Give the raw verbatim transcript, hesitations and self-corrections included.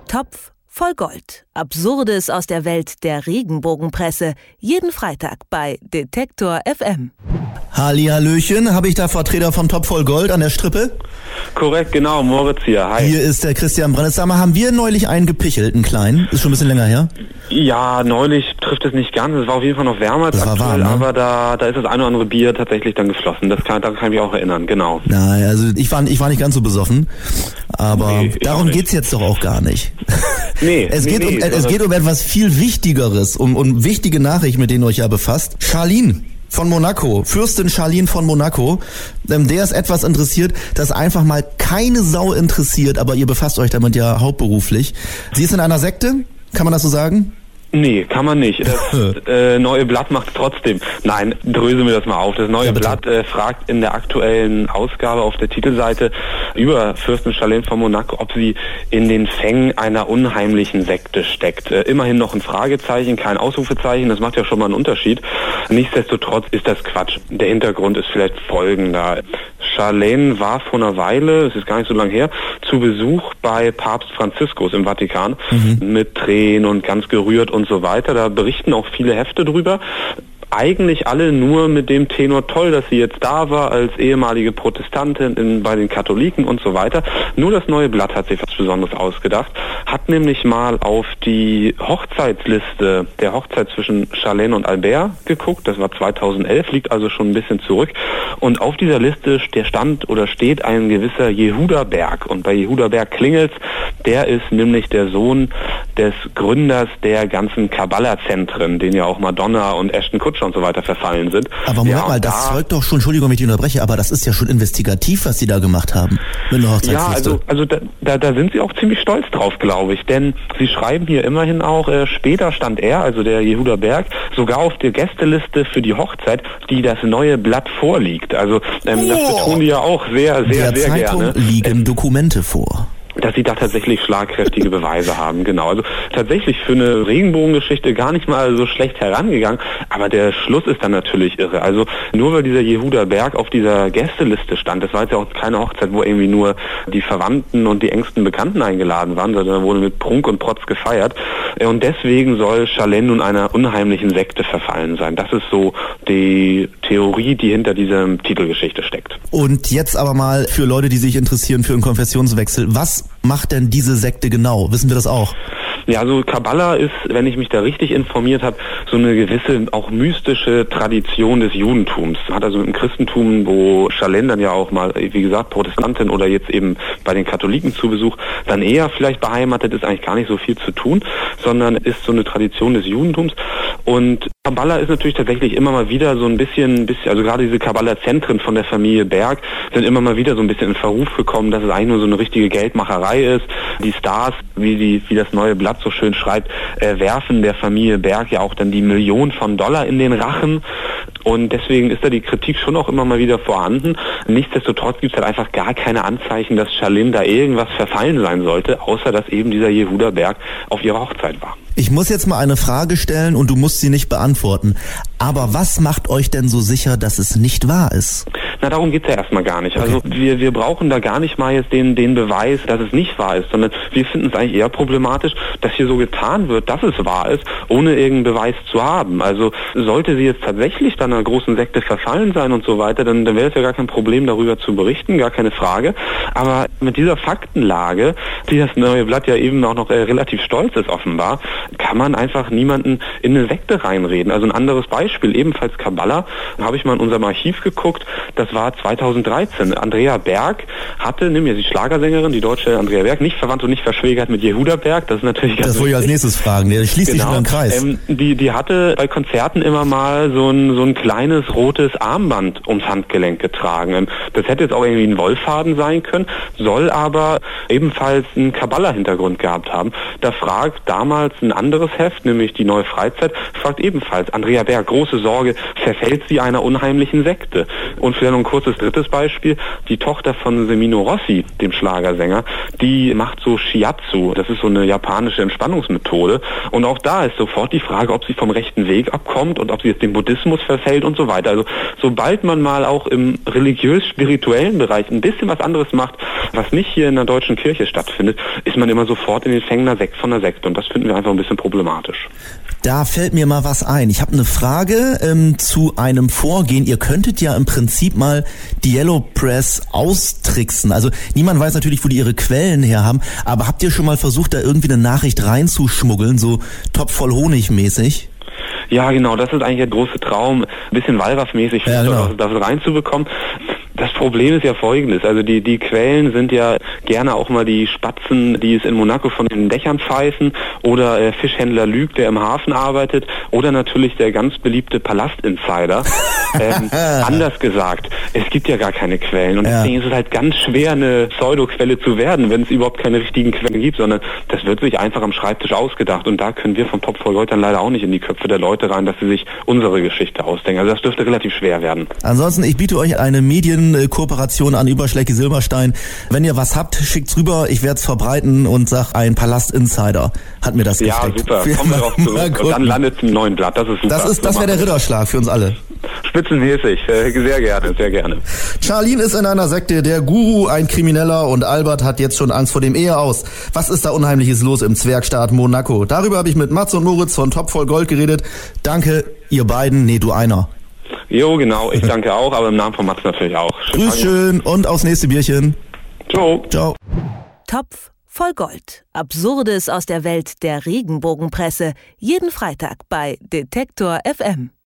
Topf voll Gold. Absurdes aus der Welt der Regenbogenpresse. Jeden Freitag bei Detektor F M. Hallihallöchen, habe ich da Vertreter vom Topf voll Gold an der Strippe? Korrekt, genau, Moritz hier, hi. Hier ist der Christian Brandes. Sag mal, haben wir neulich einen gepichelt, einen kleinen? Ist schon ein bisschen länger her? Ja, neulich trifft es nicht ganz. Es war auf jeden Fall noch wärmer als das aktuell, war warm, ne? aber da, da ist das eine oder andere Bier tatsächlich dann geflossen. Das kann, daran kann ich mich auch erinnern, genau. Nein, also ich war, ich war nicht ganz so besoffen, aber Nee, darum geht's jetzt doch auch gar nicht. Nee, es, nee, geht nee, um, es geht um etwas viel Wichtigeres, um, um wichtige Nachrichten, mit denen ihr euch ja befasst. Charlene von Monaco, Fürstin Charlene von Monaco, ähm, der ist etwas interessiert, das einfach mal keine Sau interessiert, aber ihr befasst euch damit ja hauptberuflich. Sie ist in einer Sekte, kann man das so sagen? Nee, kann man nicht. Das äh, neue Blatt macht es trotzdem. Nein, dröse mir das mal auf. Das neue Ja, Blatt äh, fragt in der aktuellen Ausgabe auf der Titelseite über Fürstin Charlene von Monaco, ob sie in den Fängen einer unheimlichen Sekte steckt. Äh, immerhin noch ein Fragezeichen, kein Ausrufezeichen. Das macht ja schon mal einen Unterschied. Nichtsdestotrotz ist das Quatsch. Der Hintergrund ist vielleicht folgender. Charlene war vor einer Weile, es ist gar nicht so lange her, zu Besuch bei Papst Franziskus im Vatikan, mhm. mit Tränen und ganz gerührt und so weiter. Da berichten auch viele Hefte drüber. Eigentlich alle nur mit dem Tenor, toll, dass sie jetzt da war als ehemalige Protestantin in, bei den Katholiken und so weiter. Nur das neue Blatt hat sich was Besonderes ausgedacht, hat nämlich mal auf die Hochzeitsliste der Hochzeit zwischen Charlene und Albert geguckt. Das war zweitausendelf, liegt also schon ein bisschen zurück. Und auf dieser Liste der stand oder steht ein gewisser Jehuda Berg. Und bei Jehuda Berg klingelt's. Der ist nämlich der Sohn des Gründers der ganzen Kabbala-Zentren, denen ja auch Madonna und Ashton Kutcher und so weiter verfallen sind. Aber Moment ja, mal, das da zeugt doch schon, Entschuldigung, wenn ich dich unterbreche, aber das ist ja schon investigativ, was Sie da gemacht haben mit der Hochzeitsliste. Ja, also, also da, da, da sind Sie auch ziemlich stolz drauf, glaube ich, denn Sie schreiben hier immerhin auch, äh, später stand er, also der Jehuda Berg, sogar auf der Gästeliste für die Hochzeit, die das neue Blatt vorliegt. Also ähm, oh. das betonen die ja auch sehr, sehr, der sehr Zeitung gerne. liegen Ähm, Dokumente vor. Dass sie da tatsächlich schlagkräftige Beweise haben, genau. Also tatsächlich für eine Regenbogengeschichte gar nicht mal so schlecht herangegangen, aber der Schluss ist dann natürlich irre. Also nur weil dieser Jehuda Berg auf dieser Gästeliste stand, das war jetzt ja auch keine Hochzeit, wo irgendwie nur die Verwandten und die engsten Bekannten eingeladen waren, sondern da wurde mit Prunk und Protz gefeiert. Und deswegen soll Charlene nun einer unheimlichen Sekte verfallen sein. Das ist so die Theorie, die hinter dieser Titelgeschichte steckt. Und jetzt aber mal für Leute, die sich interessieren für einen Konfessionswechsel, was macht denn diese Sekte genau? Wissen wir das auch? Ja, also Kabbala ist, wenn ich mich da richtig informiert habe, so eine gewisse, auch mystische Tradition des Judentums. Hat also mit dem Christentum, wo Charlene dann ja auch mal, wie gesagt, Protestantin oder jetzt eben bei den Katholiken zu Besuch, dann eher vielleicht beheimatet ist, eigentlich gar nicht so viel zu tun, sondern ist so eine Tradition des Judentums. Und Kabbala ist natürlich tatsächlich immer mal wieder so ein bisschen, bisschen also gerade diese Kabbala-Zentren von der Familie Berg sind immer mal wieder so ein bisschen in Verruf gekommen, dass es eigentlich nur so eine richtige Geldmacherei ist. Die Stars, wie die, wie das neue Blatt so schön schreibt, äh, werfen der Familie Berg ja auch dann die Millionen von Dollar in den Rachen. Und deswegen ist da die Kritik schon auch immer mal wieder vorhanden. Nichtsdestotrotz gibt es halt einfach gar keine Anzeichen, dass Charlene da irgendwas verfallen sein sollte, außer dass eben dieser Jehuda Berg auf ihrer Hochzeit war. Ich muss jetzt mal eine Frage stellen und du musst sie nicht beantworten. Aber was macht euch denn so sicher, dass es nicht wahr ist? Na, darum geht's ja erstmal gar nicht. Okay. Also wir, wir brauchen da gar nicht mal jetzt den, den Beweis, dass es nicht wahr ist, sondern wir finden es eigentlich eher problematisch, dass hier so getan wird, dass es wahr ist, ohne irgendeinen Beweis zu haben. Also sollte sie jetzt tatsächlich dann einer großen Sekte verfallen sein und so weiter, dann, dann wäre es ja gar kein Problem, darüber zu berichten, gar keine Frage. Aber mit dieser Faktenlage, die das neue Blatt ja eben auch noch äh, relativ stolz ist offenbar, kann man einfach niemanden in eine Sekte reinreden. Also ein anderes Beispiel, ebenfalls Kabbala, habe ich mal in unserem Archiv geguckt, das war zweitausenddreizehn. Andrea Berg hatte, nimm mir die Schlagersängerin, die deutsche Andrea Berg, nicht verwandt und nicht verschwägert mit Jehuda Berg, das ist natürlich ganz Das wollte ich als nächstes fragen, der schließt sich genau. in den Kreis. Ähm, die, die hatte bei Konzerten immer mal so ein, so ein kleines rotes Armband ums Handgelenk getragen. Ähm, das hätte jetzt auch irgendwie ein Wollfaden sein können, soll aber ebenfalls einen Kabbala-Hintergrund gehabt haben. Da fragt damals ein anderes Heft, nämlich die Neue Freizeit, fragt ebenfalls Andrea Berg, große Sorge, verfällt sie einer unheimlichen Sekte? Und vielleicht noch ein kurzes drittes Beispiel, die Tochter von Semino Rossi, dem Schlagersänger, die macht so Shiatsu, das ist so eine japanische Entspannungsmethode. Und auch da ist sofort die Frage, ob sie vom rechten Weg abkommt und ob sie jetzt dem Buddhismus verfällt und so weiter. Also sobald man mal auch im religiös-spirituellen Bereich ein bisschen was anderes macht, was nicht hier in der deutschen Kirche stattfindet, ist man immer sofort in den Fängen einer Sekt von der Sekte. Und das finden wir einfach ein bisschen problematisch. Da fällt mir mal was ein. Ich habe eine Frage ähm, zu einem Vorgehen. Ihr könntet ja im Prinzip mal die Yellow Press austricksen. Also niemand weiß natürlich, wo die ihre Quellen her haben, aber habt ihr schon mal versucht, da irgendwie eine Nachricht reinzuschmuggeln, so Topf voll Honig mäßig? Ja, genau, das ist eigentlich der große Traum, ein bisschen Wallraff-mäßig ja, genau. das reinzubekommen. Das Problem ist ja folgendes, also die die Quellen sind ja gerne auch mal die Spatzen, die es in Monaco von den Dächern pfeifen, oder äh, Fischhändler Lüg, der im Hafen arbeitet, oder natürlich der ganz beliebte Palast-Insider. ähm, anders gesagt, es gibt ja gar keine Quellen und ja. deswegen ist es halt ganz schwer, eine Pseudo-Quelle zu werden, wenn es überhaupt keine richtigen Quellen gibt, sondern das wird sich einfach am Schreibtisch ausgedacht, und da können wir vom Top voll Gold dann leider auch nicht in die Köpfe der Leute rein, dass sie sich unsere Geschichte ausdenken. Also das dürfte relativ schwer werden. Ansonsten, ich biete euch eine Medienkooperation an über Schlecki Silberstein. Wenn ihr was habt, schickt's rüber, ich werde es verbreiten und sag, ein Palast-Insider hat mir das gesteckt. Ja, super, kommen wir drauf zurück und dann landet es im neuen Blatt, das ist super. Das ist, das wäre der Ritterschlag für uns alle. Spitzenmäßig, sehr gerne, sehr gerne. Charlene ist in einer Sekte, der Guru, ein Krimineller, und Albert hat jetzt schon Angst vor dem Eheaus. Was ist da Unheimliches los im Zwergstaat Monaco? Darüber habe ich mit Mats und Moritz von Top voll Gold geredet. Danke, ihr beiden, nee, du einer. Jo, genau, ich danke auch, aber im Namen von Mats natürlich auch. Schön Grüß schön und aufs nächste Bierchen. Ciao. Ciao. Topf voll Gold. Absurdes aus der Welt der Regenbogenpresse. Jeden Freitag bei Detektor F M.